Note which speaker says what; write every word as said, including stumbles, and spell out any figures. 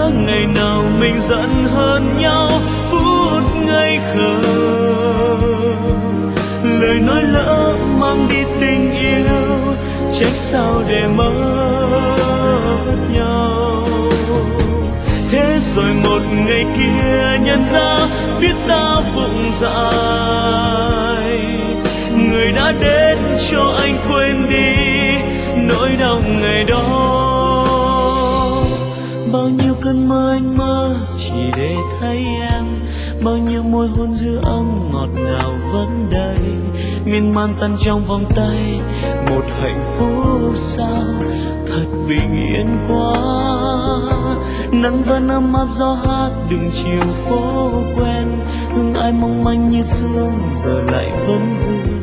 Speaker 1: nhớ ngày nào mình giận hơn nhau phút ngây khờ, lời nói lỡ mang đi tình yêu, trách sao để mất nhau. Thế rồi một ngày kia nhận ra biết ta vụng dại, người đã đến cho anh quên đi nỗi đau ngày đó. Bao nhiêu cơn mơ anh mơ chỉ để thấy em, bao nhiêu môi hôn dư âm ngọt ngào vẫn đây, miên man tan trong vòng tay một hạnh phúc sao thật bình yên quá. Nắng vẫn ấm áp gió hát đường chiều phố quen, hương ai mong manh như sương giờ lại vẫn vui.